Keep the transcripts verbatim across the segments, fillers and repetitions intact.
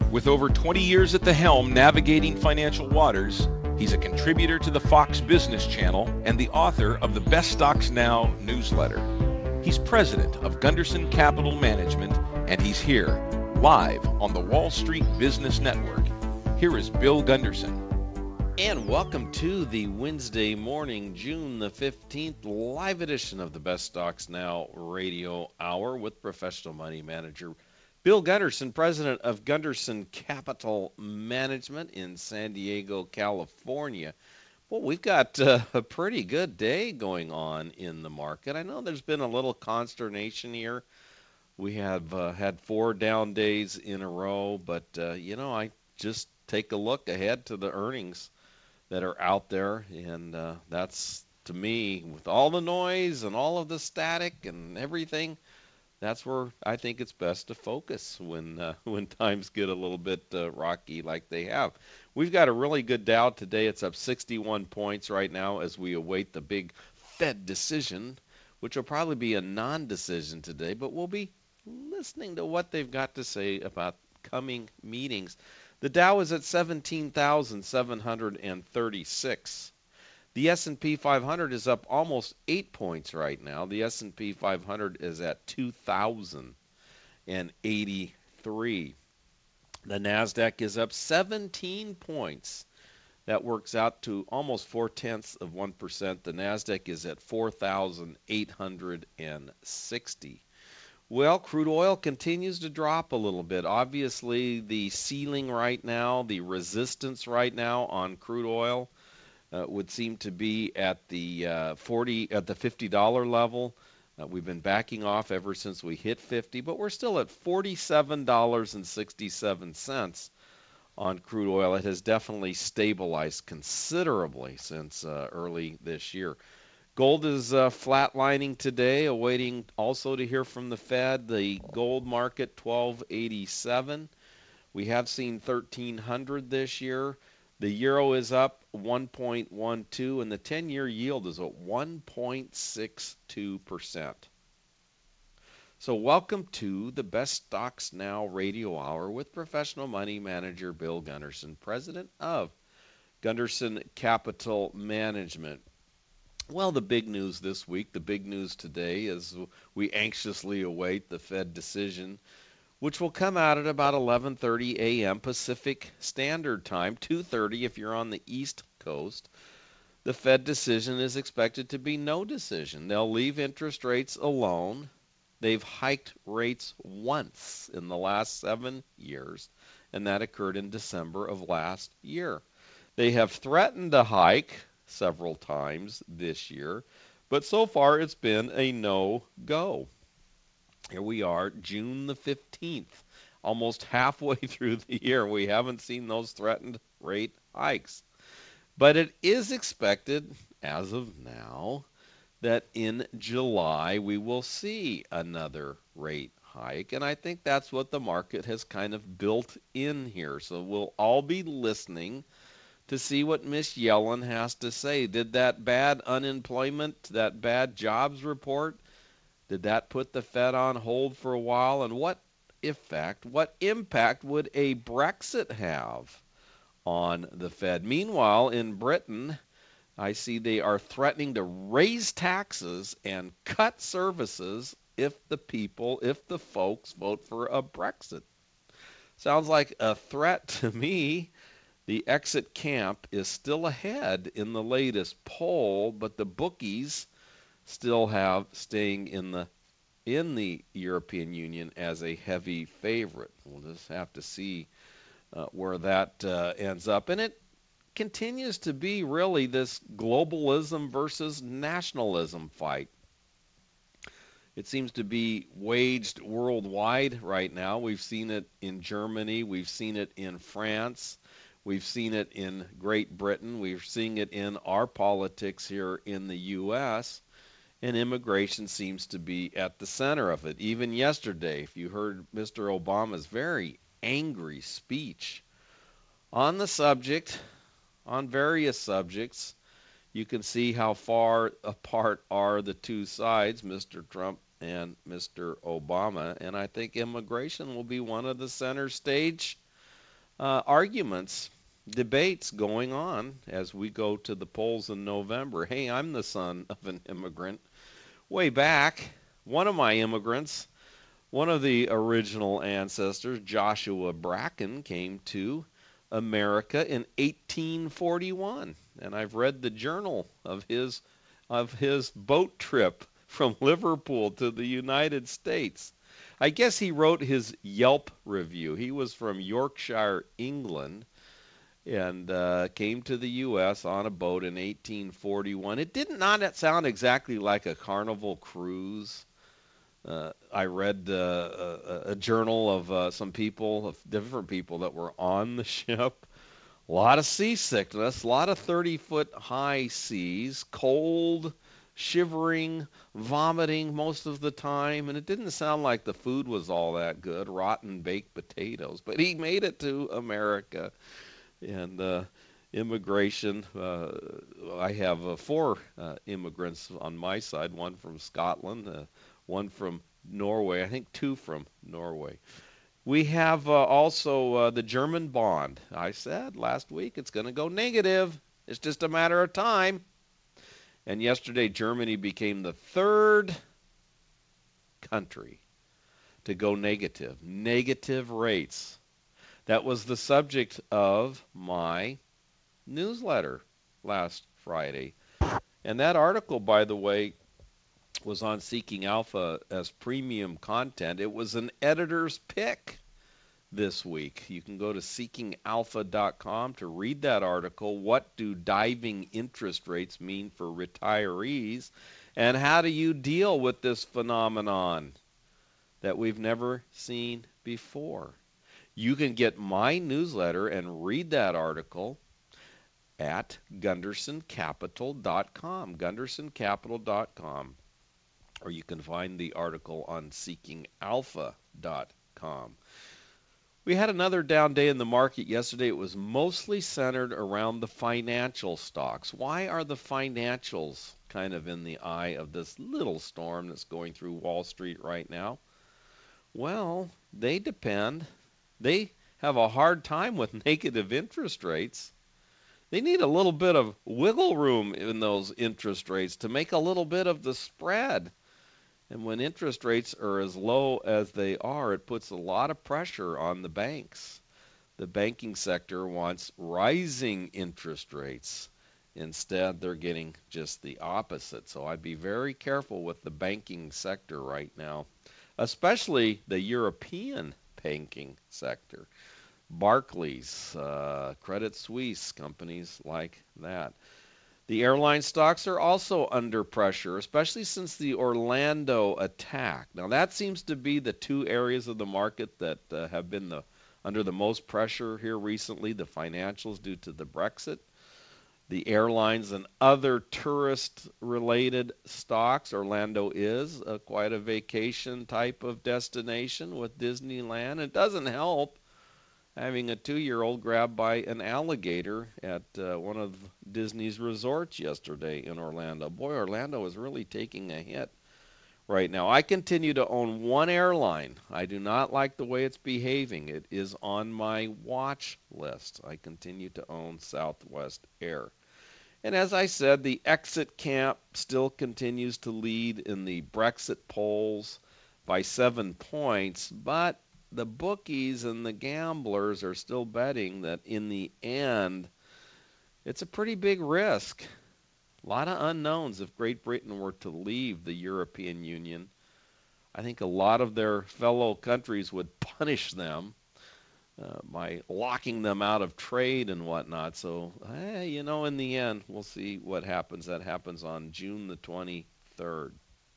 With over twenty years at the helm navigating financial waters, he's a contributor to the Fox Business Channel and the author of the Best Stocks Now newsletter. He's president of Gunderson Capital Management, and he's here, live on the Wall Street Business Network. Here is Bill Gunderson. And welcome to the Wednesday morning, June the fifteenth, live edition of the Best Stocks Now radio hour with professional money manager Bill Gunderson, president of Gunderson Capital Management in San Diego, California. Well, we've got uh, a pretty good day going on in the market. I know there's been a little consternation here. We have uh, had four down days in a row, but, uh, you know, I just take a look ahead to the earnings that are out there, and uh, that's, to me, with all the noise and all of the static and everything, that's where I think it's best to focus when uh, when times get a little bit uh, rocky like they have. We've got a really good Dow today. It's up sixty-one points right now as we await the big Fed decision, which will probably be a non-decision today, but we'll be listening to what they've got to say about coming meetings. The Dow is at seventeen thousand seven hundred thirty-six. The S and P five hundred is up almost eight points right now. The S and P five hundred is at two thousand eighty-three. The NASDAQ is up seventeen points. That works out to almost four-tenths of one percent. The NASDAQ is at four thousand eight hundred sixty. Well, crude oil continues to drop a little bit. Obviously, the ceiling right now, the resistance right now on crude oil, Uh, would seem to be at the uh, forty at the fifty dollar level. Uh, we've been backing off ever since we hit fifty, but we're still at forty-seven dollars and sixty-seven cents on crude oil. It has definitely stabilized considerably since uh, early this year. Gold is uh, flatlining today, awaiting also to hear from the Fed. The gold market twelve eighty-seven. We have seen thirteen hundred this year. The euro is up one point one two, and the ten-year yield is at one point six two percent. So welcome to the Best Stocks Now radio hour with professional money manager Bill Gunderson, president of Gunderson Capital Management. Well, the big news this week, the big news today is we anxiously await the Fed decision, which will come out at about eleven thirty a.m. Pacific Standard Time, two thirty if you're on the East Coast. The Fed decision is expected to be no decision. They'll leave interest rates alone. They've hiked rates once in the last seven years, and that occurred in December of last year. They have threatened to hike several times this year, but so far it's been a no-go. Here we are, June the fifteenth, almost halfway through the year. We haven't seen those threatened rate hikes. But it is expected, as of now, that in July we will see another rate hike. And I think that's what the market has kind of built in here. So we'll all be listening to see what Miss Yellen has to say. Did that bad unemployment, that bad jobs report, did that put the Fed on hold for a while? And what effect, what impact would a Brexit have on the Fed? Meanwhile, in Britain, I see they are threatening to raise taxes and cut services if the people, if the folks vote for a Brexit. Sounds like a threat to me. The exit camp is still ahead in the latest poll, but the bookies still have staying in the in the European Union as a heavy favorite. We'll just have to see uh, where that uh, ends up. And it continues to be really this globalism versus nationalism fight. It seems to be waged worldwide right now. We've seen it in Germany. We've seen it in France. We've seen it in Great Britain. We're seeing it in our politics here in the U S, and immigration seems to be at the center of it. Even yesterday, if you heard Mister Obama's very angry speech on the subject, on various subjects, you can see how far apart are the two sides, Mister Trump and Mister Obama. And I think immigration will be one of the center stage uh, arguments, debates going on as we go to the polls in November. Hey, I'm the son of an immigrant. Way back, one of my immigrants, one of the original ancestors, Joshua Bracken, came to America in eighteen forty-one, and I've read the journal of his of his boat trip from Liverpool to the United States. I guess he wrote his Yelp review. He was from Yorkshire, England, and uh, came to the U S on a boat in eighteen forty-one. It did not sound exactly like a Carnival cruise. Uh, I read uh, a, a journal of uh, some people, of different people that were on the ship. A lot of seasickness, a lot of thirty-foot high seas, cold, shivering, vomiting most of the time, and it didn't sound like the food was all that good, rotten baked potatoes. But he made it to America, and uh, immigration. Uh, I have uh, four uh, immigrants on my side, one from Scotland, uh, one from Norway, I think two from Norway. We have uh, also uh, the German bond. I said last week it's going to go negative. It's just a matter of time. And yesterday, Germany became the third country to go negative. Negative rates. That was the subject of my newsletter last Friday. And that article, by the way, was on Seeking Alpha as premium content. It was an editor's pick this week. You can go to seeking alpha dot com to read that article. What do diving interest rates mean for retirees? And how do you deal with this phenomenon that we've never seen before? You can get my newsletter and read that article at gunderson capital dot com, gunderson capital dot com. Or you can find the article on seeking alpha dot com. We had another down day in the market yesterday. It was mostly centered around the financial stocks. Why are the financials kind of in the eye of this little storm that's going through Wall Street right now? Well, they depend. They have a hard time with negative interest rates. They need a little bit of wiggle room in those interest rates to make a little bit of the spread. And when interest rates are as low as they are, it puts a lot of pressure on the banks. The banking sector wants rising interest rates. Instead, they're getting just the opposite. So I'd be very careful with the banking sector right now, especially the European banking sector. Barclays, uh, Credit Suisse, companies like that. The airline stocks are also under pressure, especially since the Orlando attack. Now, that seems to be the two areas of the market that uh, have been the, under the most pressure here recently, the financials due to the Brexit, the airlines and other tourist-related stocks. Orlando is a, quite a vacation type of destination with Disneyland. It doesn't help having a two-year-old grabbed by an alligator at uh, one of Disney's resorts yesterday in Orlando. Boy, Orlando is really taking a hit right now. I continue to own one airline. I do not like the way it's behaving. It is on my watch list. I continue to own Southwest Air. And as I said, the exit camp still continues to lead in the Brexit polls by seven points, but the bookies and the gamblers are still betting that in the end, it's a pretty big risk. A lot of unknowns if Great Britain were to leave the European Union. I think a lot of their fellow countries would punish them uh, by locking them out of trade and whatnot. So, eh, you know, in the end, we'll see what happens. That happens on June the twenty-third.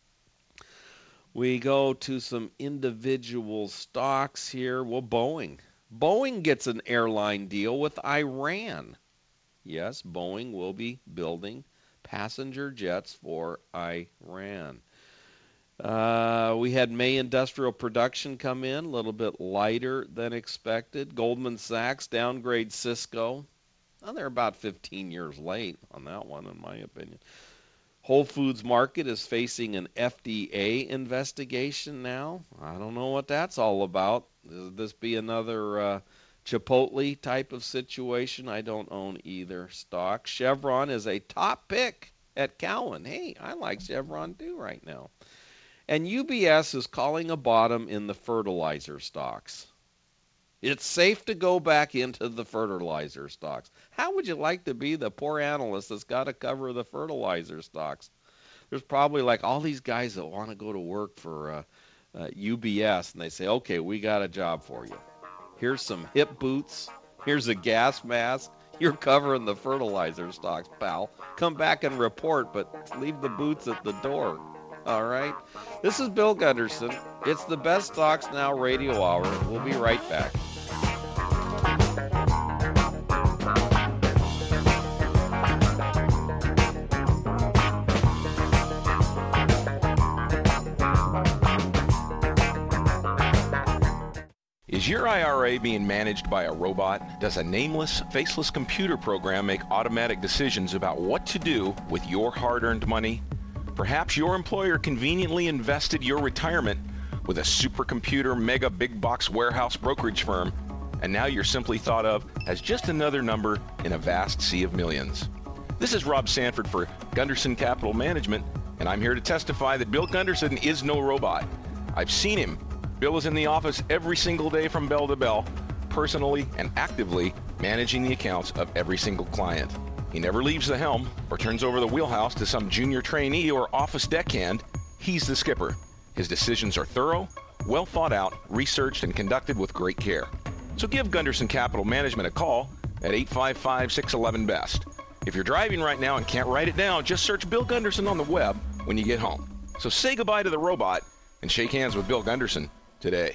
We go to some individual stocks here. Well, Boeing. Boeing gets an airline deal with Iran. Yes, Boeing will be building passenger jets for Iran. Uh, we had May industrial production come in, a little bit lighter than expected. Goldman Sachs downgrades Cisco. Well, they're about fifteen years late on that one, in my opinion. Whole Foods Market is facing an F D A investigation now. I don't know what that's all about. Will this be another uh, Chipotle type of situation, I don't own either stock. Chevron is a top pick at Cowen. Hey, I like Chevron too right now. And U B S is calling a bottom in the fertilizer stocks. It's safe to go back into the fertilizer stocks. How would you like to be the poor analyst that's got to cover the fertilizer stocks? There's probably like all these guys that want to go to work for uh, uh, U B S, and they say, okay, we got a job for you. Here's some hip boots. Here's a gas mask. You're covering the fertilizer stocks, pal. Come back and report, but leave the boots at the door. All right. This is Bill Gunderson. It's the Best Stocks Now Radio Hour. We'll be right back. Is your I R A being managed by a robot? Does a nameless, faceless computer program make automatic decisions about what to do with your hard-earned money? Perhaps your employer conveniently invested your retirement with a supercomputer mega big box warehouse brokerage firm, and now you're simply thought of as just another number in a vast sea of millions. This is Rob Sanford for Gunderson Capital Management, and I'm here to testify that Bill Gunderson is no robot. I've seen him. Bill is in the office every single day from bell to bell, personally and actively managing the accounts of every single client. He never leaves the helm or turns over the wheelhouse to some junior trainee or office deckhand. He's the skipper. His decisions are thorough, well thought out, researched, and conducted with great care. So give Gunderson Capital Management a call at eight five five, six one one, B E S T. If you're driving right now and can't write it down, just search Bill Gunderson on the web when you get home. So say goodbye to the robot and shake hands with Bill Gunderson today.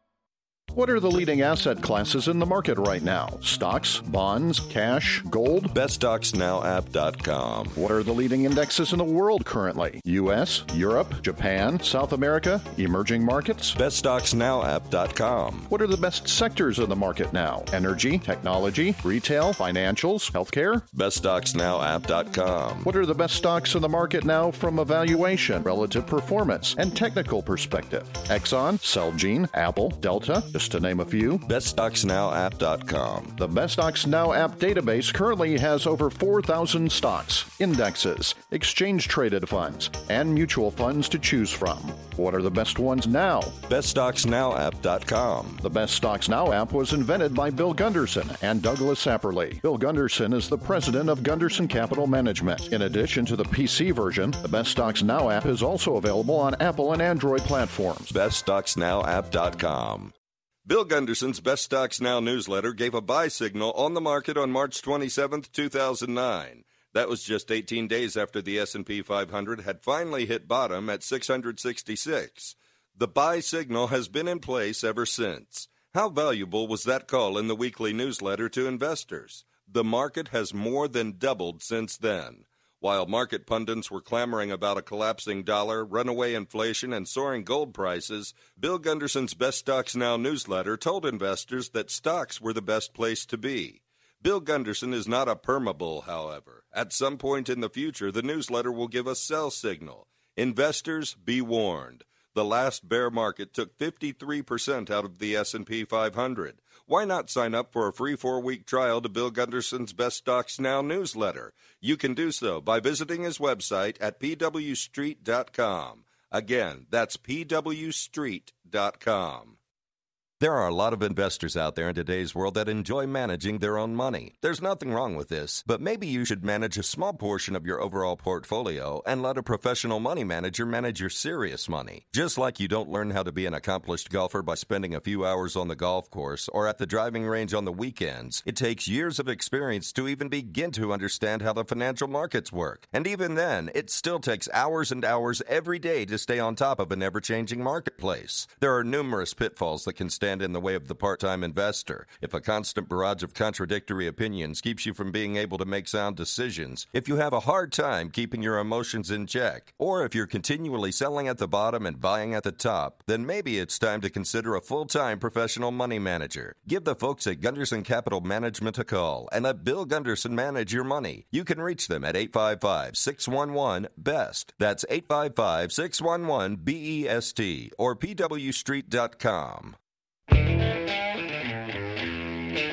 What are the leading asset classes in the market right now? Stocks, bonds, cash, gold? best stocks now app dot com. What are the leading indexes in the world currently? U S, Europe, Japan, South America, emerging markets? best stocks now app dot com. What are the best sectors in the market now? Energy, technology, retail, financials, healthcare? best stocks now app dot com. What are the best stocks in the market now from a valuation, relative performance, and technical perspective? Exxon, Celgene, Apple, Delta, just to name a few. best stocks now app dot com. The Best Stocks Now app database currently has over four thousand stocks, indexes, exchange-traded funds, and mutual funds to choose from. What are the best ones now? best stocks now app dot com. The Best Stocks Now app was invented by Bill Gunderson and Douglas Apperly. Bill Gunderson is the president of Gunderson Capital Management. In addition to the P C version, the Best Stocks Now app is also available on Apple and Android platforms. best stocks now app dot com. Bill Gunderson's Best Stocks Now newsletter gave a buy signal on the market on March twenty-seventh, two thousand nine. That was just eighteen days after the S and P five hundred had finally hit bottom at six hundred sixty-six. The buy signal has been in place ever since. How valuable was that call in the weekly newsletter to investors? The market has more than doubled since then. While market pundits were clamoring about a collapsing dollar, runaway inflation, and soaring gold prices, Bill Gunderson's Best Stocks Now newsletter told investors that stocks were the best place to be. Bill Gunderson is not a permabull, however. At some point in the future, the newsletter will give a sell signal. Investors, be warned. The last bear market took fifty-three percent out of the S and P five hundred. Why not sign up for a free four-week trial to Bill Gunderson's Best Stocks Now newsletter? You can do so by visiting his website at p w street dot com. Again, that's p w street dot com. There are a lot of investors out there in today's world that enjoy managing their own money. There's nothing wrong with this, but maybe you should manage a small portion of your overall portfolio and let a professional money manager manage your serious money. Just like you don't learn how to be an accomplished golfer by spending a few hours on the golf course or at the driving range on the weekends, it takes years of experience to even begin to understand how the financial markets work. And even then, it still takes hours and hours every day to stay on top of an ever-changing marketplace. There are numerous pitfalls that can stand in the way of the part-time investor. If a constant barrage of contradictory opinions keeps you from being able to make sound decisions, if you have a hard time keeping your emotions in check, or if you're continually selling at the bottom and buying at the top, then maybe it's time to consider a full-time professional money manager. Give the folks at Gunderson Capital Management a call and let Bill Gunderson manage your money. You can reach them at eight five five, six one one, B E S T. That's eight five five, six one one, B E S T or p w street dot com.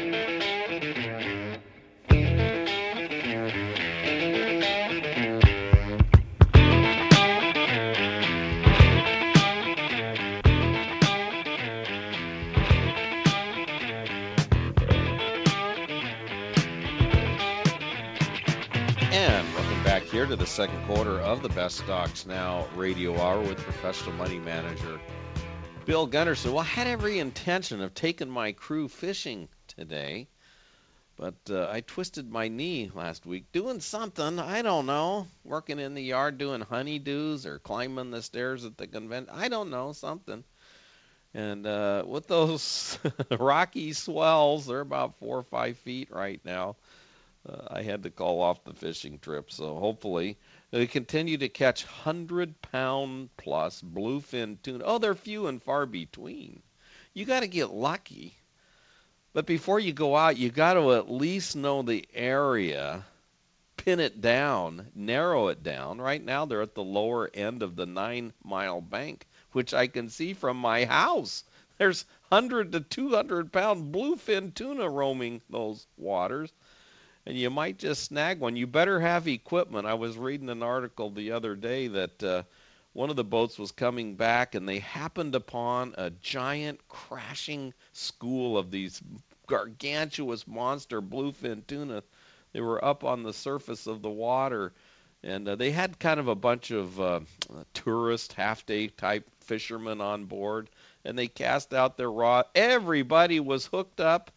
here to the second quarter of the Best Stocks Now radio hour with professional money manager Bill Gunderson. Well, I had every intention of taking my crew fishing today, but uh, I twisted my knee last week doing something, I don't know, working in the yard doing honeydews or climbing the stairs at the convention. I don't know, something. And uh, with those rocky swells, they're about four or five feet right now. Uh, I had to call off the fishing trip, so hopefully they continue to catch one hundred pound plus bluefin tuna. Oh, they're few and far between. You got to get lucky. But before you go out, you got to at least know the area, pin it down, narrow it down. Right now they're at the lower end of the nine-mile bank, which I can see from my house. There's one hundred to two hundred pound bluefin tuna roaming those waters. And you might just snag one. You better have equipment. I was reading an article the other day that uh, one of the boats was coming back, and they happened upon a giant crashing school of these gargantuous monster bluefin tuna. They were up on the surface of the water, and uh, they had kind of a bunch of uh, tourist half-day type fishermen on board, and they cast out their rod. Everybody was hooked up,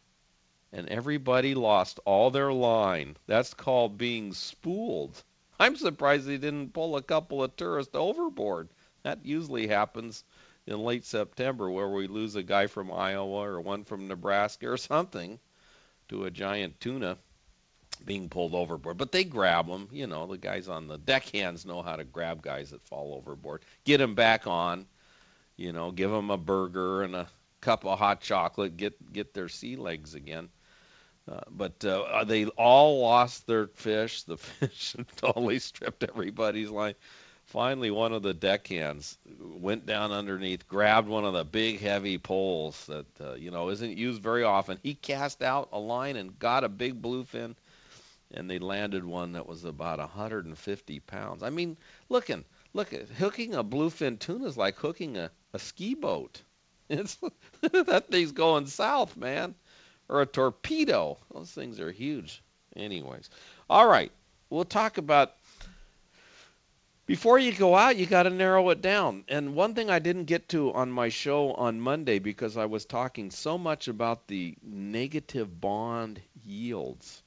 and everybody lost all their line. That's called being spooled. I'm surprised they didn't pull a couple of tourists overboard. That usually happens in late September, where we lose a guy from Iowa or one from Nebraska or something to a giant tuna being pulled overboard. But they grab them. You know, the guys on the deckhands know how to grab guys that fall overboard. Get them back on. You know, give them a burger and a cup of hot chocolate. Get get their sea legs again. Uh, but uh, they all lost their fish. The fish totally stripped everybody's line. Finally, one of the deckhands went down underneath, grabbed one of the big, heavy poles that, uh, you know, isn't used very often. He cast out a line and got a big bluefin, and they landed one that was about one hundred fifty pounds. I mean, looking, look at hooking a bluefin tuna is like hooking a, a ski boat. It's that thing's going south, man. Or a torpedo. Those things are huge. Anyways. All right. We'll talk about, before you go out, you got to narrow it down. And one thing I didn't get to on my show on Monday, because I was talking so much about the negative bond yields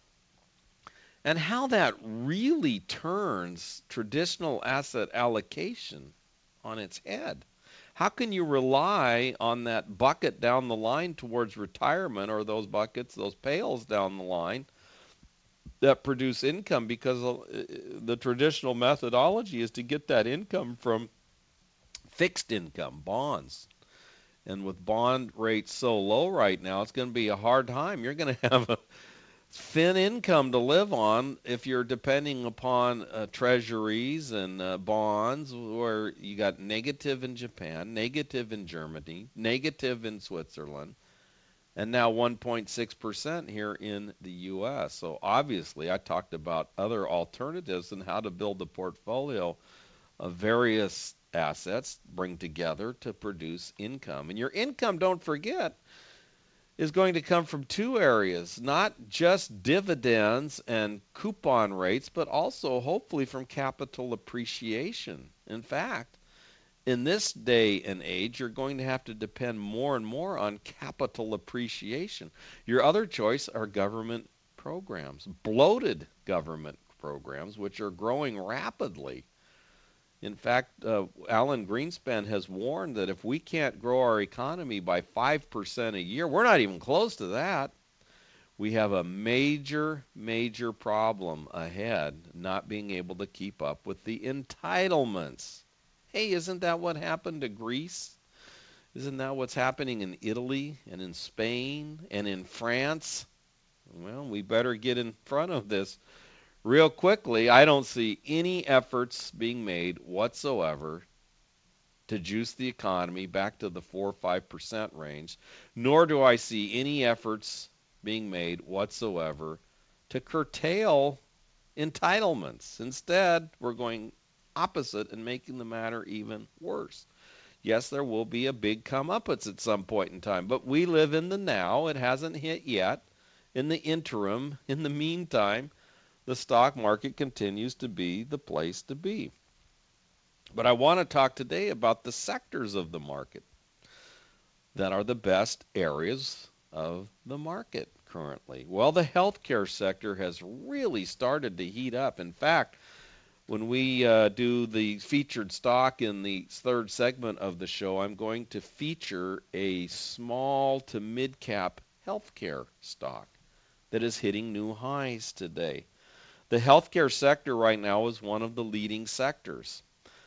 and how that really turns traditional asset allocation on its head. How can you rely on that bucket down the line towards retirement, or those buckets, those pails down the line that produce income? Because the traditional methodology is to get that income from fixed income, bonds. And with bond rates so low right now, it's going to be a hard time. You're going to have a thin income to live on if you're depending upon uh, treasuries and uh, bonds, where you got negative in Japan, negative in Germany, negative in Switzerland, and now one point six percent here in the U S. So obviously I talked about other alternatives and how to build a portfolio of various assets, bring together to produce income. And your income, don't forget, is going to come from two areas, not just dividends and coupon rates, but also hopefully from capital appreciation. In fact, in this day and age, you're going to have to depend more and more on capital appreciation. Your other choice are government programs, bloated government programs, which are growing rapidly. In fact, uh, Alan Greenspan has warned that if we can't grow our economy by five percent a year, we're not even close to that, we have a major, major problem ahead, not being able to keep up with the entitlements. Hey, isn't that what happened to Greece? Isn't that what's happening in Italy and in Spain and in France? Well, we better get in front of this real quickly. I don't see any efforts being made whatsoever to juice the economy back to the four or five percent range, nor do I see any efforts being made whatsoever to curtail entitlements. Instead, we're going opposite and making the matter even worse. Yes, there will be a big comeuppance at some point in time, but we live in the now. It hasn't hit yet. In the interim, in the meantime, the stock market continues to be the place to be. But I want to talk today about the sectors of the market that are the best areas of the market currently. Well, the healthcare sector has really started to heat up. In fact, when we uh, do the featured stock in the third segment of the show, I'm going to feature a small to mid-cap healthcare stock that is hitting new highs today. The healthcare sector right now is one of the leading sectors.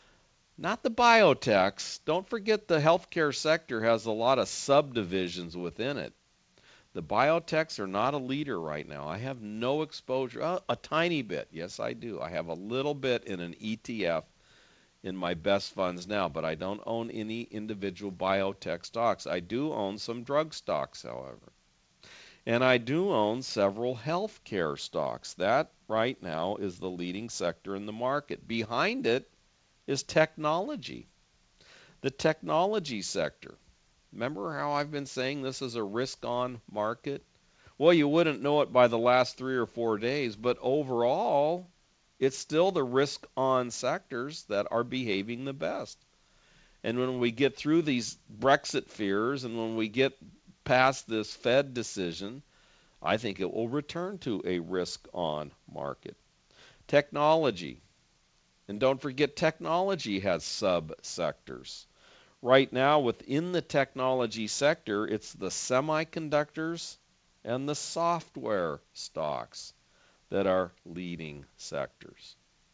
Not the biotechs. Don't forget the healthcare sector has a lot of subdivisions within it. The biotechs are not a leader right now. I have no exposure. Uh, a tiny bit. Yes, I do. I have a little bit in an E T F in my best funds now, but I don't own any individual biotech stocks. I do own some drug stocks, however. And I do own several healthcare stocks. That right now is the leading sector in the market. Behind it is technology. The technology sector. Remember how I've been saying this is a risk-on market? Well, you wouldn't know it by the last three or four days, but overall, it's still the risk-on sectors that are behaving the best. And when we get through these Brexit fears and when we get past this Fed decision, I think it will return to a risk-on market. Technology. And don't forget, technology has sub-sectors. Right now, within the technology sector, it's the semiconductors and the software stocks that are leading sectors.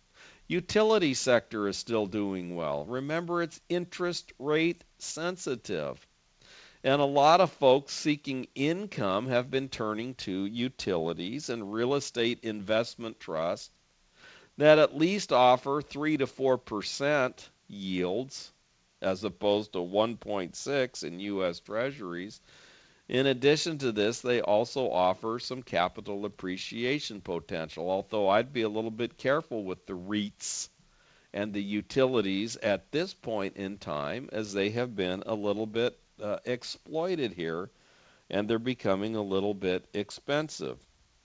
Utility sector is still doing well. Remember, it's interest rate sensitive. And a lot of folks seeking income have been turning to utilities and real estate investment trusts that at least offer three to four percent yields as opposed to one point six in U S Treasuries. In addition to this, they also offer some capital appreciation potential, although I'd be a little bit careful with the REITs and the utilities at this point in time, as they have been a little bit uh, exploited here, and they're becoming a little bit expensive.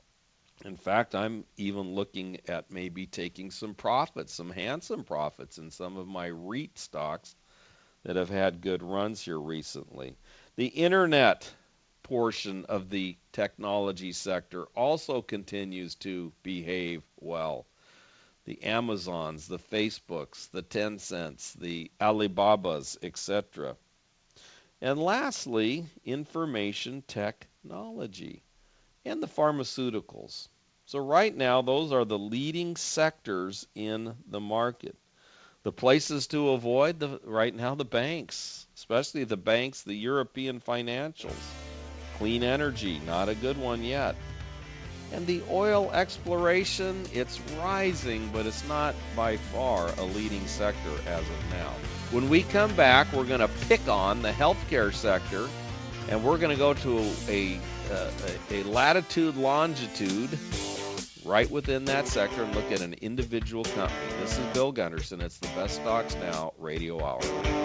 In fact, I'm even looking at maybe taking some profits, some handsome profits in some of my REIT stocks that have had good runs here recently. The internet portion of the technology sector also continues to behave well. The Amazons, the Facebooks, the Tencents, the Alibabas, et cetera. And lastly, information technology and the pharmaceuticals. So right now, those are the leading sectors in the market. The places to avoid the, right now, the banks, especially the banks, the European financials. Clean energy, not a good one yet. And the oil exploration, it's rising, but it's not by far a leading sector as of now. When we come back, we're going to pick on the healthcare sector, and we're going to go to a, uh, a, a latitude, longitude, right within that sector and look at an individual company. This is Bill Gunderson. It's the Best Stocks Now Radio Hour.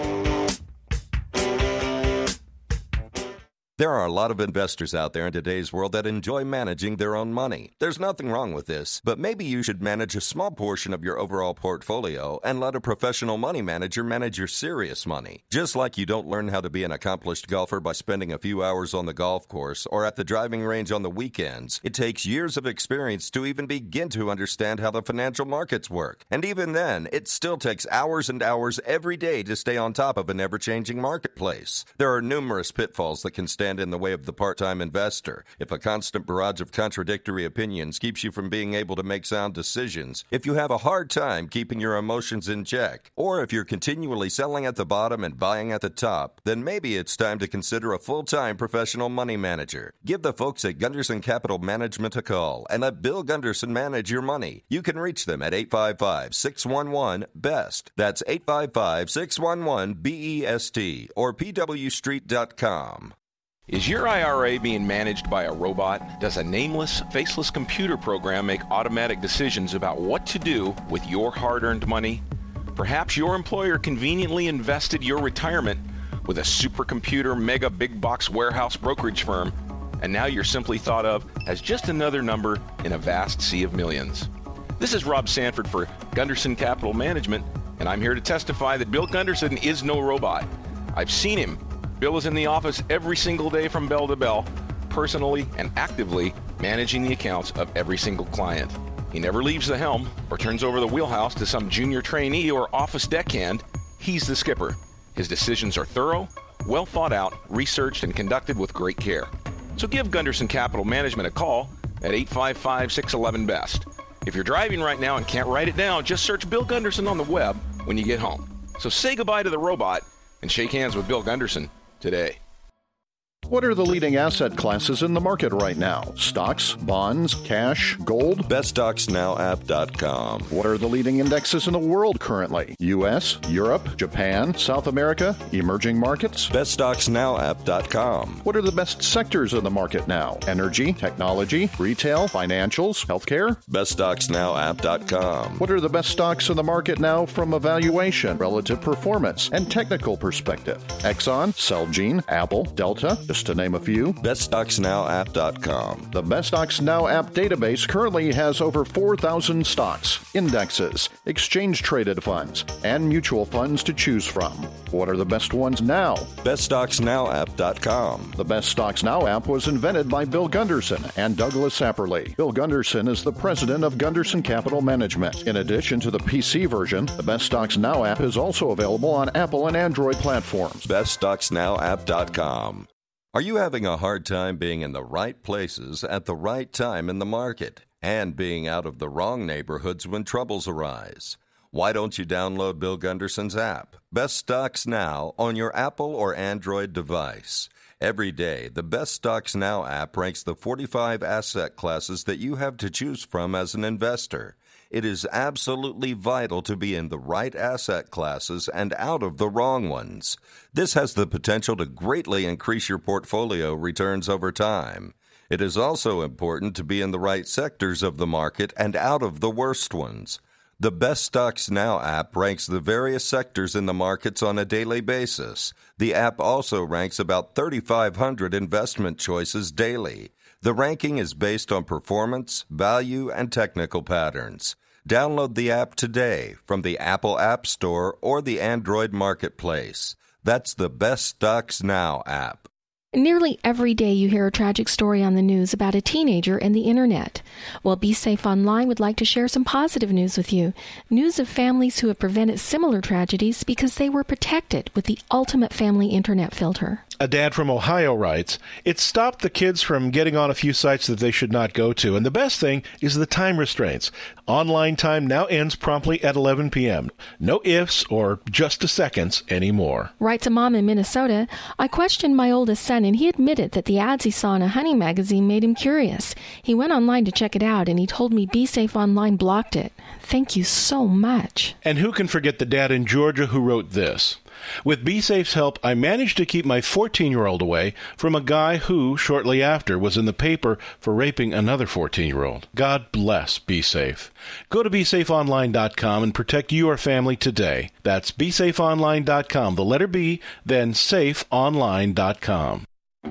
There are a lot of investors out there in today's world that enjoy managing their own money. There's nothing wrong with this, but maybe you should manage a small portion of your overall portfolio and let a professional money manager manage your serious money. Just like you don't learn how to be an accomplished golfer by spending a few hours on the golf course or at the driving range on the weekends, it takes years of experience to even begin to understand how the financial markets work. And even then, it still takes hours and hours every day to stay on top of an ever-changing marketplace. There are numerous pitfalls that can stand in the way of the part-time investor. If a constant barrage of contradictory opinions keeps you from being able to make sound decisions, if you have a hard time keeping your emotions in check, or if you're continually selling at the bottom and buying at the top, then maybe it's time to consider a full-time professional money manager. Give the folks at Gunderson Capital Management a call and let Bill Gunderson manage your money. You can reach them at eight five five, six one one, B E S T. That's eight five five, six one one, B E S T or P W street dot com. Is your I R A being managed by a robot? Does a nameless, faceless computer program make automatic decisions about what to do with your hard-earned money? Perhaps your employer conveniently invested your retirement with a supercomputer mega big box warehouse brokerage firm. and now you're simply thought of as just another number in a vast sea of millions. This is Rob Sanford for Gunderson Capital Management, and I'm here to testify that Bill Gunderson is no robot. I've seen him. Bill is in the office every single day from bell to bell, personally and actively managing the accounts of every single client. He never leaves the helm or turns over the wheelhouse to some junior trainee or office deckhand. He's the skipper. His decisions are thorough, well thought out, researched, and conducted with great care. So give Gunderson Capital Management a call at eight five five, six one one, B E S T. If you're driving right now and can't write it down, just search Bill Gunderson on the web when you get home. So say goodbye to the robot and shake hands with Bill Gunderson today. What are the leading asset classes in the market right now? Stocks, bonds, cash, gold? best stocks now app dot com. What are the leading indexes in the world currently? U S, Europe, Japan, South America, emerging markets? best stocks now app dot com. What are the best sectors in the market now? Energy, technology, retail, financials, healthcare? best stocks now app dot com. What are the best stocks in the market now from a valuation, relative performance, and technical perspective? Exxon, Celgene, Apple, Delta, just to name a few. best stocks now app dot com. The Best Stocks Now app database currently has over four thousand stocks, indexes, exchange-traded funds, and mutual funds to choose from. What are the best ones now? best stocks now app dot com. The Best Stocks Now app was invented by Bill Gunderson and Douglas Apperly. Bill Gunderson is the president of Gunderson Capital Management. In addition to the P C version, the Best Stocks Now app is also available on Apple and Android platforms. best stocks now app dot com. Are you having a hard time being in the right places at the right time in the market and being out of the wrong neighborhoods when troubles arise? Why don't you download Bill Gunderson's app, Best Stocks Now, on your Apple or Android device? Every day, the Best Stocks Now app ranks the forty-five asset classes that you have to choose from as an investor. It is absolutely vital to be in the right asset classes and out of the wrong ones. This has the potential to greatly increase your portfolio returns over time. It is also important to be in the right sectors of the market and out of the worst ones. The Best Stocks Now app ranks the various sectors in the markets on a daily basis. The app also ranks about thirty-five hundred investment choices daily. The ranking is based on performance, value, and technical patterns. Download the app today from the Apple App Store or the Android Marketplace. That's the Best Stocks Now app. Nearly every day you hear a tragic story on the news about a teenager and the internet. Well, Be Safe Online would like to share some positive news with you. News of families who have prevented similar tragedies because they were protected with the ultimate family internet filter. A dad from Ohio writes, "It stopped the kids from getting on a few sites that they should not go to. And the best thing is the time restraints. Online time now ends promptly at eleven p.m. No ifs or just a seconds anymore." Writes a mom in Minnesota, "I questioned my oldest son and he admitted that the ads he saw in a hunting magazine made him curious. He went online to check it out and he told me Be Safe Online blocked it. Thank you so much." And who can forget the dad in Georgia who wrote this? "With BeSafe's help, I managed to keep my fourteen-year-old away from a guy who, shortly after, was in the paper for raping another fourteen-year-old. God bless BeSafe. Go to be safe online dot com and protect your family today. That's be safe online dot com, the letter B, then safe online dot com.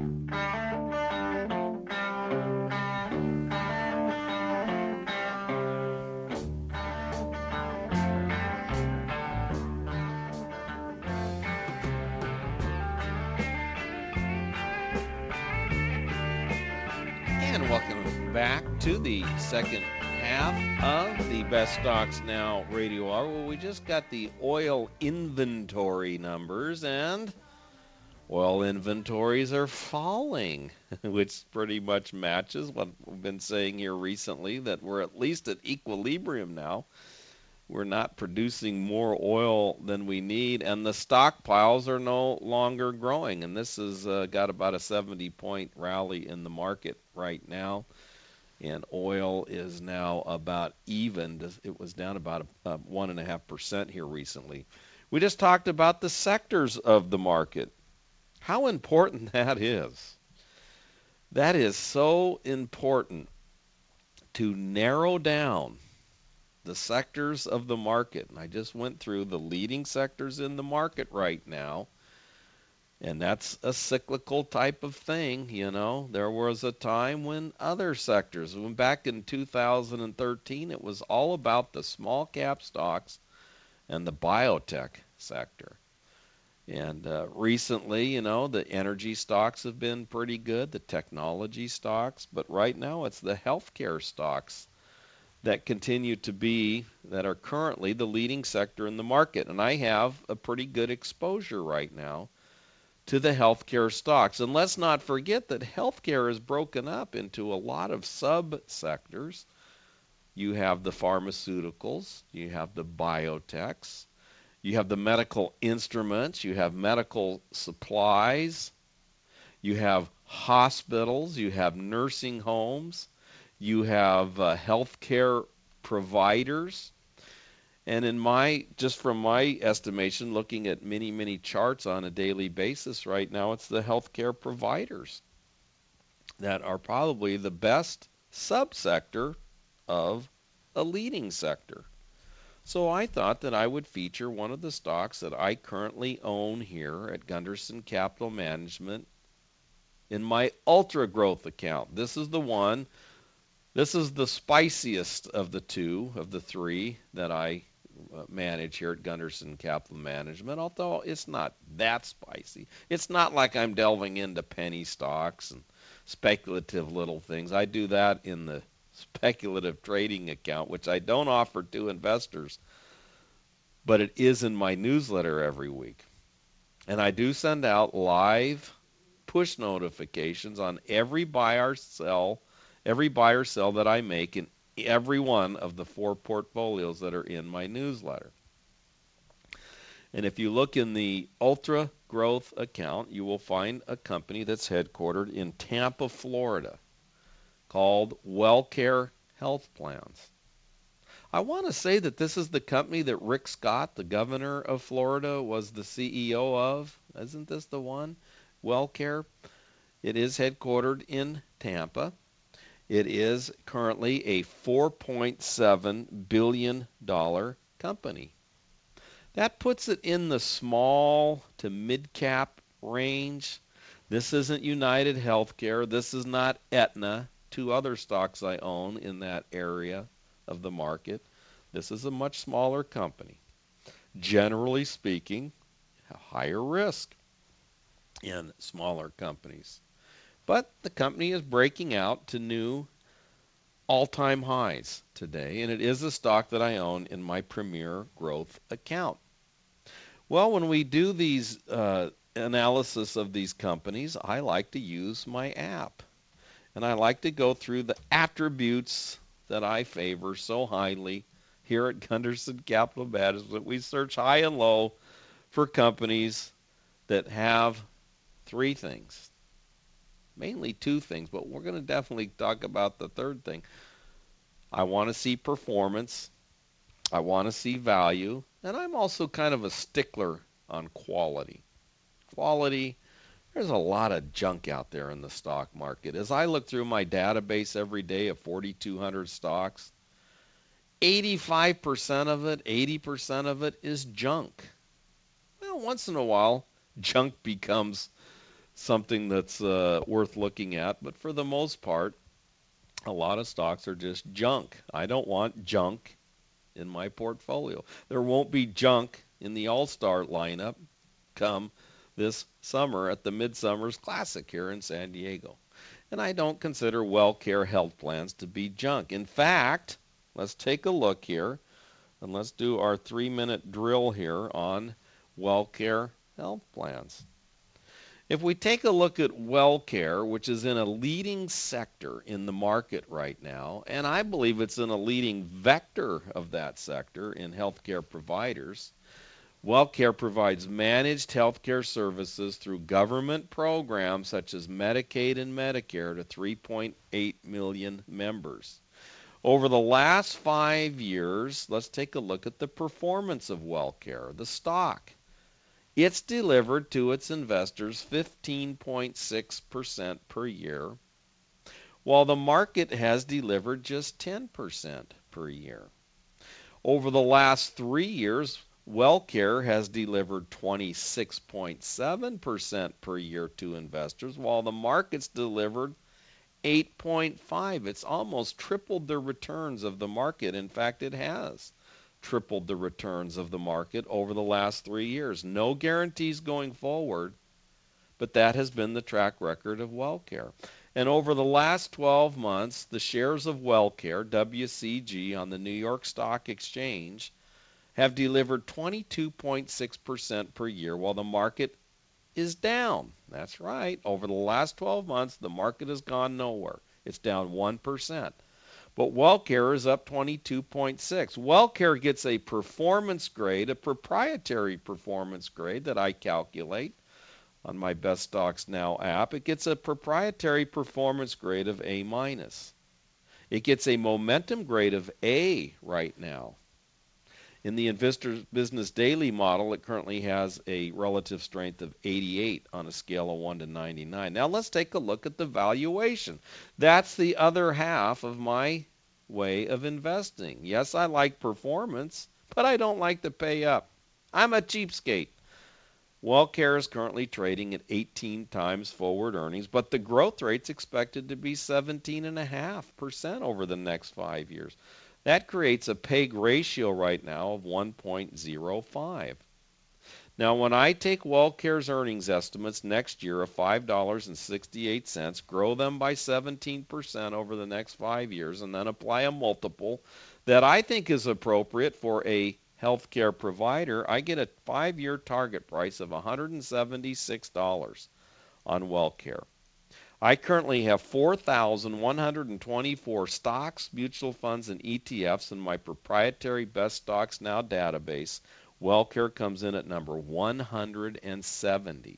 And welcome back to the second half of the Best Stocks Now radio hour. Well, we just got the oil inventory numbers, and oil inventories are falling, which pretty much matches what we've been saying here recently, that we're at least at equilibrium now. We're not producing more oil than we need, and the stockpiles are no longer growing. And this has uh, got about a seventy-point rally in the market right now. And oil is now about even. It was down about a, a one and a half percent here recently. We just talked about the sectors of the market. How important that is. That is so important to narrow down the sectors of the market. And I just went through the leading sectors in the market right now. And that's a cyclical type of thing, you know. There was a time when other sectors, when back in two thousand thirteen, it was all about the small cap stocks and the biotech sector. And uh, recently, you know, the energy stocks have been pretty good, the technology stocks, but right now it's the healthcare stocks that continue to be, that are currently the leading sector in the market. And I have a pretty good exposure right now to the healthcare stocks. And let's not forget that healthcare is broken up into a lot of subsectors. You have the pharmaceuticals, you have the biotechs, you have the medical instruments, you have medical supplies, you have hospitals, you have nursing homes, you have uh, healthcare providers. And in my, just from my estimation, looking at many, many charts on a daily basis right now, it's the healthcare providers that are probably the best subsector of a leading sector. So I thought that I would feature one of the stocks that I currently own here at Gunderson Capital Management in my Ultra Growth account. This is the one, this is the spiciest of the two, of the three that I manage here at Gunderson Capital Management, although it's not that spicy. It's not like I'm delving into penny stocks and speculative little things. I do that in the speculative trading account, which I don't offer to investors, but it is in my newsletter every week. And I do send out live push notifications on every buy or sell, every buy or sell that I make in every one of the four portfolios that are in my newsletter. And if you look in the Ultra Growth account, you will find a company that's headquartered in Tampa, Florida, called WellCare Health Plans. I want to say that this is the company that Rick Scott, the governor of Florida, was the C E O of. Isn't this the one? WellCare. It is headquartered in Tampa. It is currently a four point seven billion dollars company. That puts it in the small to mid-cap range. This isn't United Healthcare. This is not Aetna, two other stocks I own in that area of the market. This is a much smaller company. Generally speaking, a higher risk in smaller companies. But the company is breaking out to new all-time highs today, and it is a stock that I own in my Premier Growth account. Well, when we do these uh, analysis of these companies, I like to use my app. And I like to go through the attributes that I favor so highly here at Gunderson Capital Management. We search high and low for companies that have three things. Mainly two things, but we're going to definitely talk about the third thing. I want to see performance. I want to see value. And I'm also kind of a stickler on quality. Quality, there's a lot of junk out there in the stock market. As I look through my database every day of forty-two hundred stocks, eighty-five percent of it, eighty percent of it is junk. Well, once in a while, junk becomes something that's uh, worth looking at, but for the most part, a lot of stocks are just junk. I don't want junk in my portfolio. There won't be junk in the All-Star lineup come this summer at the Midsummer's Classic here in San Diego. And I don't consider WellCare Health Plans to be junk. In fact, let's take a look here, and let's do our three-minute drill here on WellCare Health Plans. If we take a look at WellCare, which is in a leading sector in the market right now, and I believe it's in a leading vector of that sector in healthcare providers, WellCare provides managed healthcare services through government programs such as Medicaid and Medicare to three point eight million members. Over the last five years, let's take a look at the performance of WellCare, the stock. It's delivered to its investors fifteen point six percent per year, while the market has delivered just ten percent per year. Over the last three years, WellCare has delivered twenty-six point seven percent per year to investors, while the market's delivered eight point five. It's almost tripled the returns of the market. In fact, it has tripled the returns of the market over the last three years. No guarantees going forward, but that has been the track record of WellCare. And over the last twelve months, the shares of WellCare, W C G, on the New York Stock Exchange have delivered twenty-two point six percent per year, while the market is down. That's right. Over the last twelve months, the market has gone nowhere. It's down one percent. But WellCare is up twenty-two point six. WellCare gets a performance grade, a proprietary performance grade that I calculate on my Best Stocks Now app. It gets a proprietary performance grade of A minus. It gets a momentum grade of A right now. In the Investor Business Daily model, it currently has a relative strength of eighty-eight on a scale of one to ninety-nine. Now let's take a look at the valuation. That's the other half of my way of investing. Yes, I like performance, but I don't like to pay up. I'm a cheapskate. WellCare is currently trading at eighteen times forward earnings, but the growth rate's expected to be seventeen point five percent over the next five years. That creates a P E G ratio right now of one point zero five. Now, when I take WellCare's earnings estimates next year of five dollars and sixty-eight cents, grow them by seventeen percent over the next five years, and then apply a multiple that I think is appropriate for a healthcare provider, I get a five-year target price of one hundred seventy-six dollars on WellCare. I currently have four thousand one hundred twenty-four stocks, mutual funds, and E T Fs in my proprietary Best Stocks Now database. WellCare comes in at number one hundred seventy.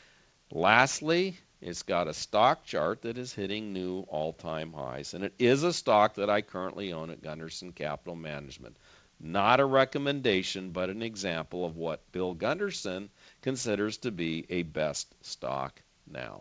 Lastly, it's got a stock chart that is hitting new all-time highs, and it is a stock that I currently own at Gunderson Capital Management. Not a recommendation, but an example of what Bill Gunderson considers to be a best stock now.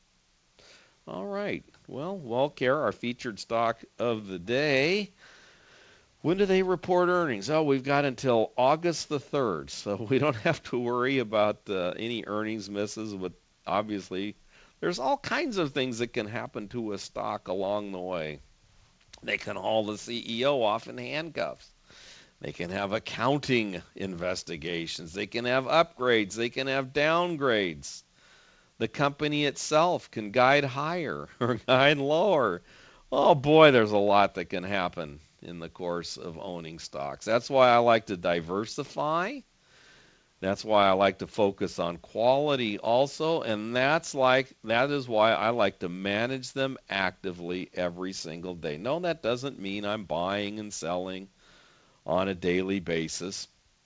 All right. Well, WellCare, our featured stock of the day. When do they report earnings? Oh, we've got until August the third, so we don't have to worry about uh, any earnings misses. But obviously, there's all kinds of things that can happen to a stock along the way. They can haul the C E O off in handcuffs. They can have accounting investigations. They can have upgrades. They can have downgrades. The company itself can guide higher or guide lower. Oh boy, there's a lot that can happen in the course of owning stocks. That's why I like to diversify. That's why I like to focus on quality also, and that's like that is why I like to manage them actively every single day. No, that doesn't mean I'm buying and selling on a daily basis.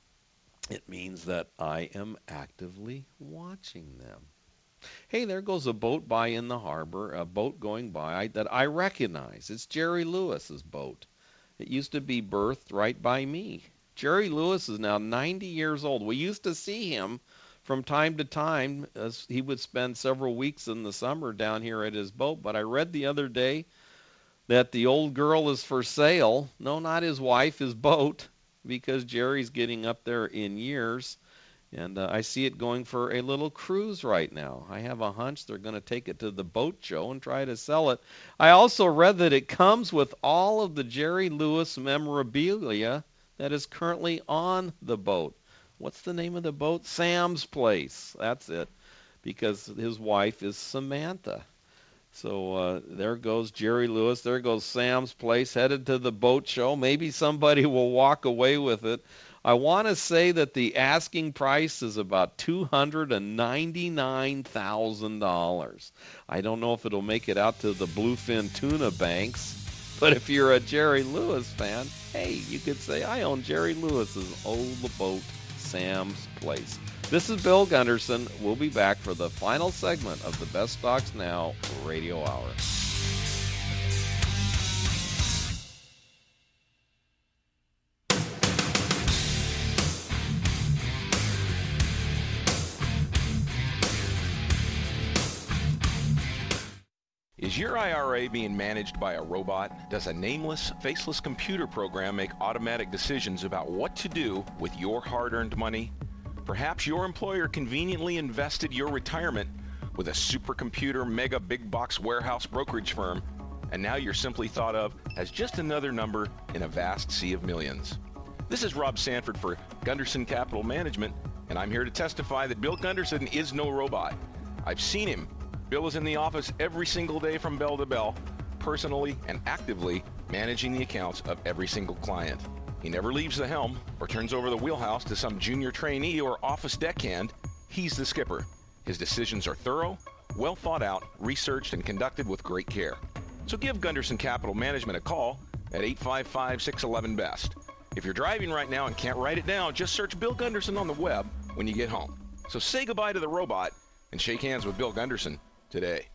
It means that I am actively watching them. Hey, there goes a boat by in the harbor, a boat going by that I recognize. It's Jerry Lewis's boat. It used to be berthed right by me. Jerry Lewis is now ninety years old. We used to see him from time to time as he would spend several weeks in the summer down here at his boat. But I read the other day that the old girl is for sale. No, not his wife, his boat, because Jerry's getting up there in years. And uh, I see it going for a little cruise right now. I have a hunch they're going to take it to the boat show and try to sell it. I also read that it comes with all of the Jerry Lewis memorabilia that is currently on the boat. What's the name of the boat? Sam's Place. That's it, because his wife is Samantha. So uh, there goes Jerry Lewis. There goes Sam's Place, headed to the boat show. Maybe somebody will walk away with it. I want to say that the asking price is about two hundred ninety-nine thousand dollars. I don't know if it'll make it out to the bluefin tuna banks, but if you're a Jerry Lewis fan, hey, you could say, I own Jerry Lewis's old boat, Sam's Place. This is Bill Gunderson. We'll be back for the final segment of the Best Stocks Now Radio Hour. Is your I R A being managed by a robot? Does a nameless, faceless computer program make automatic decisions about what to do with your hard-earned money? Perhaps your employer conveniently invested your retirement with a supercomputer mega big box warehouse brokerage firm, and now you're simply thought of as just another number in a vast sea of millions. This is Rob Sanford for Gunderson Capital Management, and I'm here to testify that Bill Gunderson is no robot. I've seen him. Bill is in the office every single day from bell to bell, personally and actively managing the accounts of every single client. He never leaves the helm or turns over the wheelhouse to some junior trainee or office deckhand. He's the skipper. His decisions are thorough, well thought out, researched, and conducted with great care. So give Gunderson Capital Management a call at eight five five, six one one, B E S T. If you're driving right now and can't write it down, just search Bill Gunderson on the web when you get home. So say goodbye to the robot and shake hands with Bill Gunderson today.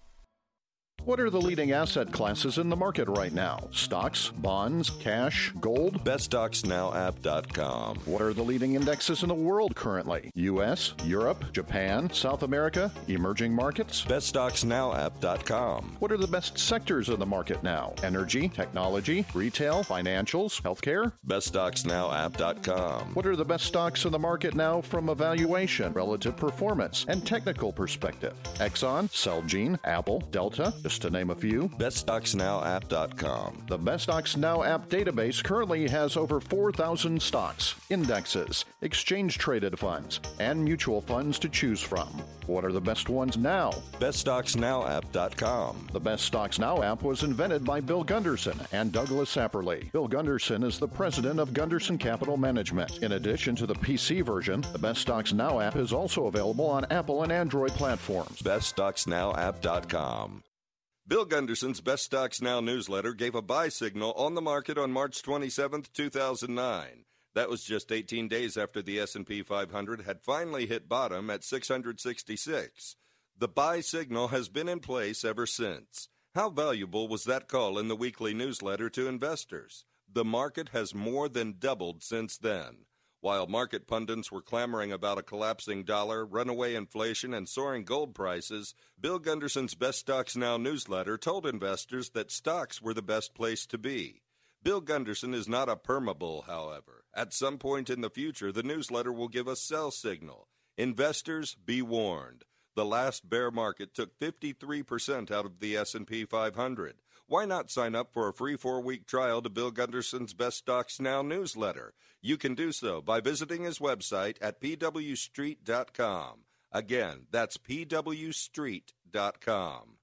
What are the leading asset classes in the market right now? Stocks, bonds, cash, gold? best stocks now app dot com. What are the leading indexes in the world currently? U S, Europe, Japan, South America, emerging markets? best stocks now app dot com. What are the best sectors in the market now? Energy, technology, retail, financials, healthcare? best stocks now app dot com. What are the best stocks in the market now from a valuation, relative performance, and technical perspective? Exxon, Celgene, Apple, Delta, just to name a few. best stocks now app dot com. The Best Stocks Now app database currently has over four thousand stocks, indexes, exchange-traded funds, and mutual funds to choose from. What are the best ones now? best stocks now app dot com. The Best Stocks Now app was invented by Bill Gunderson and Douglas Apperly. Bill Gunderson is the president of Gunderson Capital Management. In addition to the P C version, the Best Stocks Now app is also available on Apple and Android platforms. best stocks now app dot com. Bill Gunderson's Best Stocks Now newsletter gave a buy signal on the market on March twenty-seventh, two thousand nine. That was just eighteen days after the S and P five hundred had finally hit bottom at six hundred sixty-six. The buy signal has been in place ever since. How valuable was that call in the weekly newsletter to investors? The market has more than doubled since then. While market pundits were clamoring about a collapsing dollar, runaway inflation, and soaring gold prices, Bill Gunderson's Best Stocks Now newsletter told investors that stocks were the best place to be. Bill Gunderson is not a permabull, however. At some point in the future, the newsletter will give a sell signal. Investors, be warned. The last bear market took fifty-three percent out of the S and P five hundred. Why not sign up for a free four-week trial to Bill Gunderson's Best Stocks Now newsletter? You can do so by visiting his website at p w street dot com. Again, that's p w street dot com.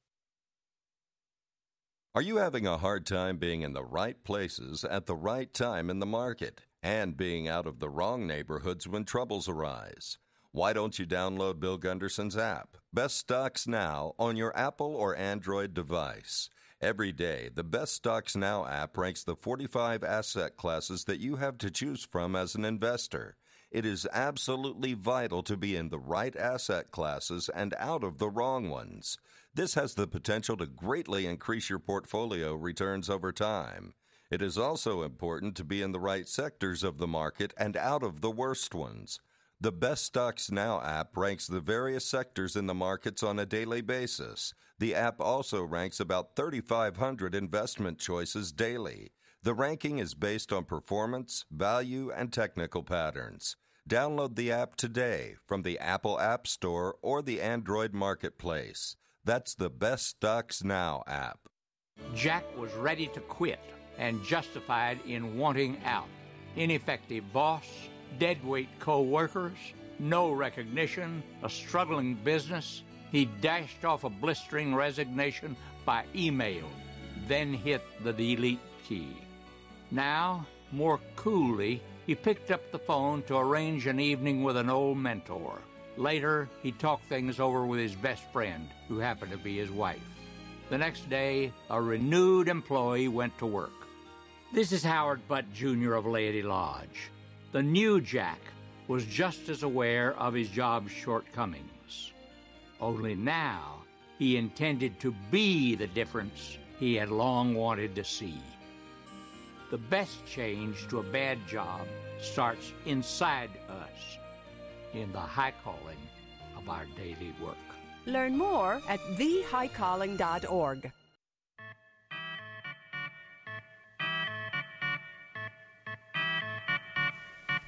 Are you having a hard time being in the right places at the right time in the market and being out of the wrong neighborhoods when troubles arise? Why don't you download Bill Gunderson's app, Best Stocks Now, on your Apple or Android device? Every day, the Best Stocks Now app ranks the forty-five asset classes that you have to choose from as an investor. It is absolutely vital to be in the right asset classes and out of the wrong ones. This has the potential to greatly increase your portfolio returns over time. It is also important to be in the right sectors of the market and out of the worst ones. The Best Stocks Now app ranks the various sectors in the markets on a daily basis. The app also ranks about thirty-five hundred investment choices daily. The ranking is based on performance, value, and technical patterns. Download the app today from the Apple App Store or the Android Marketplace. That's the Best Stocks Now app. Jack was ready to quit and justified in wanting out. Ineffective boss, deadweight co-workers, no recognition, a struggling business. He dashed off a blistering resignation by email, then hit the delete key. Now, more coolly, he picked up the phone to arrange an evening with an old mentor. Later, he talked things over with his best friend, who happened to be his wife. The next day, a renewed employee went to work. This is Howard Butt, Junior of Laity Lodge. The new Jack was just as aware of his job's shortcomings. Only now, he intended to be the difference he had long wanted to see. The best change to a bad job starts inside us, in the high calling of our daily work. Learn more at the high calling dot org.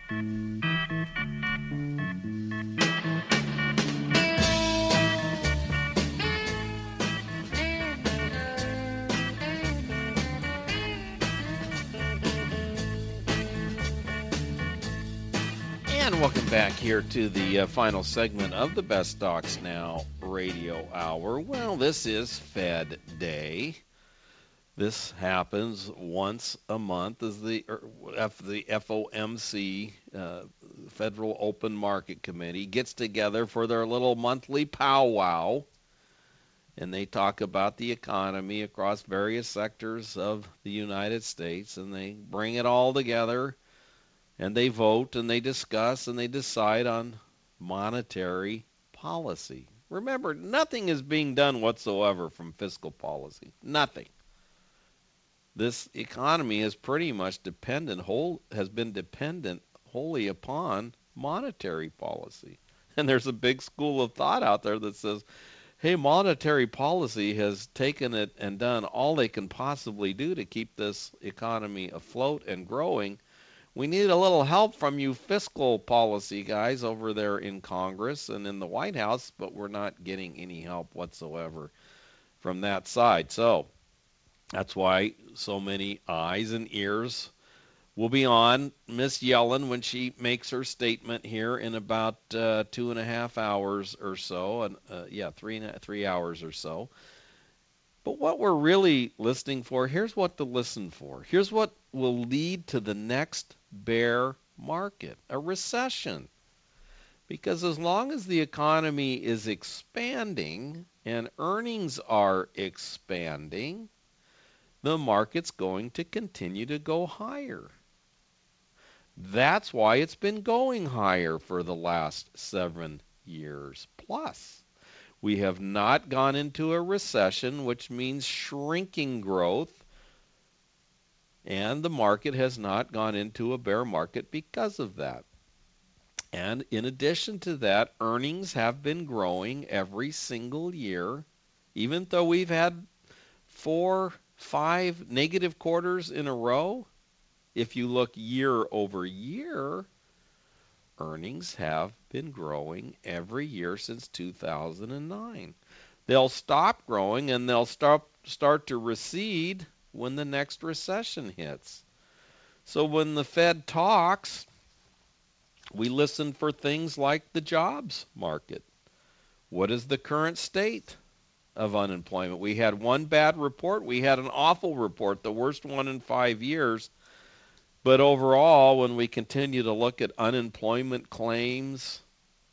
Welcome back here to the uh, final segment of the Best Stocks Now radio hour. Well, this is Fed Day. This happens once a month as the er, F, the F O M C, uh, Federal Open Market Committee, gets together for their little monthly powwow, and they talk about the economy across various sectors of the United States, and they bring it all together. And they vote and they discuss and they decide on monetary policy. Remember, nothing is being done whatsoever from fiscal policy. Nothing. This economy is pretty much dependent, whole, has been dependent wholly upon monetary policy. And there's a big school of thought out there that says, hey, monetary policy has taken it and done all they can possibly do to keep this economy afloat and growing. We need a little help from you fiscal policy guys over there in Congress and in the White House, but we're not getting any help whatsoever from that side. So that's why so many eyes and ears will be on Miss Yellen when she makes her statement here in about uh, two and a half hours or so, and uh, yeah, three and a, three hours or so. But what we're really listening for, here's what to listen for. Here's what will lead to the next bear market, a recession. Because as long as the economy is expanding and earnings are expanding, the market's going to continue to go higher. That's why it's been going higher for the last seven years plus. We have not gone into a recession, which means shrinking growth, and the market has not gone into a bear market because of that. And in addition to that, earnings have been growing every single year, even though we've had four, five negative quarters in a row. If you look year over year, earnings have been growing every year since two thousand nine. They'll stop growing and they'll start start to recede when the next recession hits. So when the Fed talks, we listen for things like the jobs market. What is the current state of unemployment? We had one bad report. We had an awful report, the worst one in five years. But overall, when we continue to look at unemployment claims,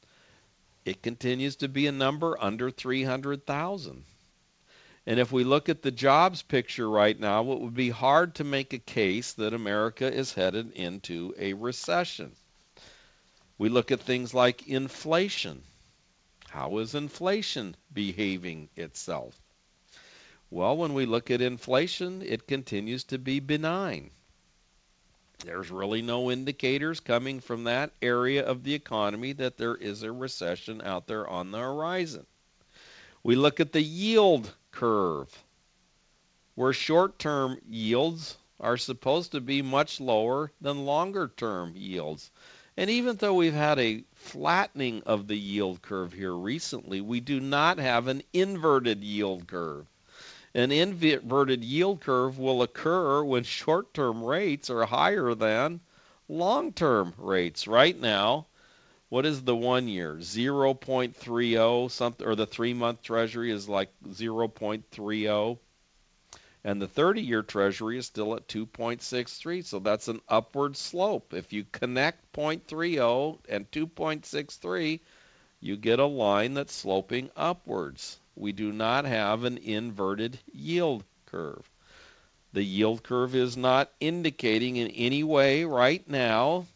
it continues to be a number under three hundred thousand. And if we look at the jobs picture right now, it would be hard to make a case that America is headed into a recession. We look at things like inflation. How is inflation behaving itself? Well, when we look at inflation, it continues to be benign. There's really no indicators coming from that area of the economy that there is a recession out there on the horizon. We look at the yield curve, where short-term yields are supposed to be much lower than longer-term yields. And even though we've had a flattening of the yield curve here recently, we do not have an inverted yield curve. An inverted yield curve will occur when short-term rates are higher than long-term rates. Right now, what is the one year? zero point three zero something, or the three-month Treasury is like zero point three zero, and the thirty-year Treasury is still at two point six three. So that's an upward slope. If you connect zero point three zero and two point six three, you get a line that's sloping upwards. We do not have an inverted yield curve. The yield curve is not indicating in any way right now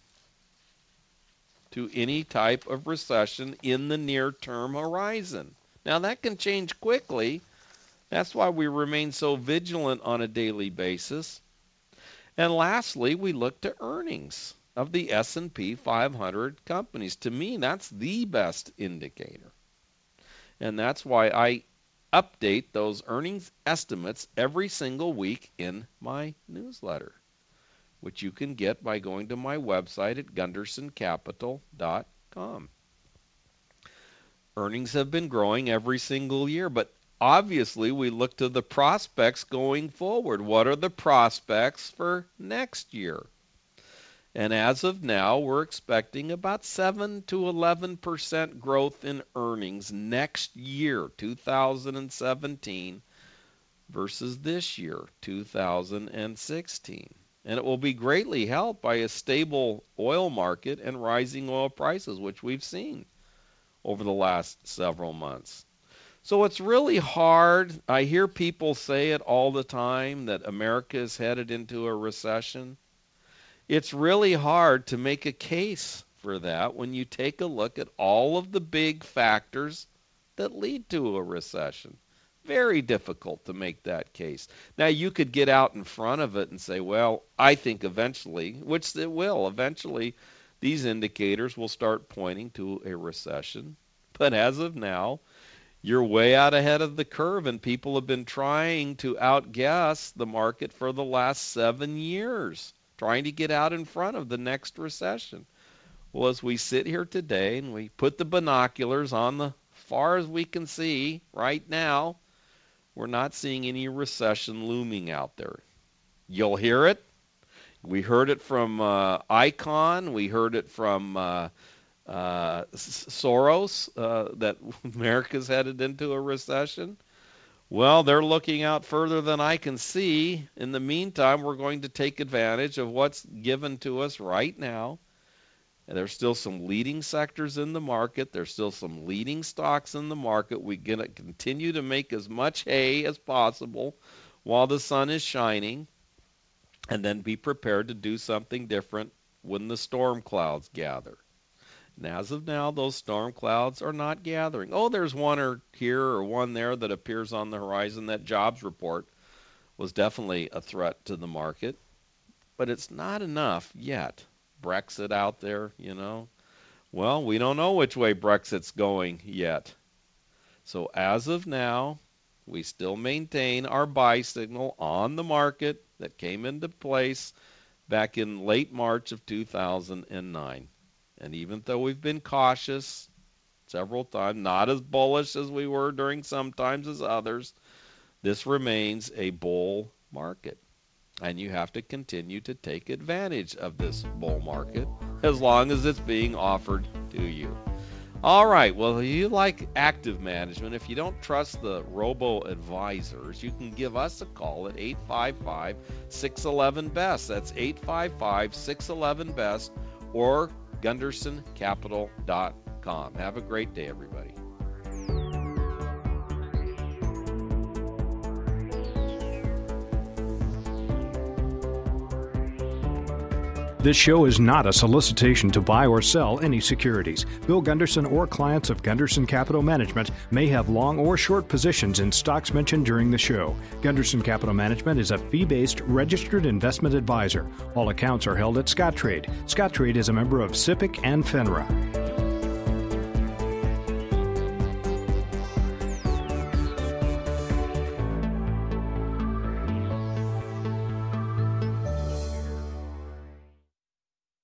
to any type of recession in the near-term horizon. Now, that can change quickly. That's why we remain so vigilant on a daily basis. And lastly, we look to earnings of the S and P five hundred companies. To me, that's the best indicator. And that's why I update those earnings estimates every single week in my newsletter. which you can get by going to my website at gunderson capital dot com. Earnings have been growing every single year, but obviously we look to the prospects going forward. What are the prospects for next year? And as of now, we're expecting about seven to eleven percent growth in earnings next year, two thousand seventeen, versus this year, two thousand sixteen. And it will be greatly helped by a stable oil market and rising oil prices, which we've seen over the last several months. So it's really hard. I hear people say it all the time that America is headed into a recession. It's really hard to make a case for that when you take a look at all of the big factors that lead to a recession. Very difficult to make that case. Now, you could get out in front of it and say, well, I think eventually, which it will, eventually these indicators will start pointing to a recession. But as of now, you're way out ahead of the curve, and people have been trying to outguess the market for the last seven years, trying to get out in front of the next recession. Well, as we sit here today and we put the binoculars on the far as we can see right now, we're not seeing any recession looming out there. You'll hear it. We heard it from uh, Icon. We heard it from uh, uh, Soros uh, that America's headed into a recession. Well, they're looking out further than I can see. In the meantime, we're going to take advantage of what's given to us right now. And there's still some leading sectors in the market. There's still some leading stocks in the market. We're going to continue to make as much hay as possible while the sun is shining, and then be prepared to do something different when the storm clouds gather. And as of now, those storm clouds are not gathering. Oh, there's one or here or one there that appears on the horizon. That jobs report was definitely a threat to the market, but it's not enough yet. Brexit out there, you know. Well, we don't know which way Brexit's going yet. So as of now, we still maintain our buy signal on the market that came into place back in late March of two thousand nine. And even though we've been cautious several times, not as bullish as we were during some times as others, this remains a bull market. And you have to continue to take advantage of this bull market as long as it's being offered to you. All right, well, if you like active management, if you don't trust the robo-advisors, you can give us a call at eight five five, six one one, B E S T. That's eight five five, six one one, B E S T or gunderson capital dot com. Have a great day, everybody. This show is not a solicitation to buy or sell any securities. Bill Gunderson or clients of Gunderson Capital Management may have long or short positions in stocks mentioned during the show. Gunderson Capital Management is a fee-based registered investment advisor. All accounts are held at Scottrade. Scottrade is a member of SIPC and FINRA.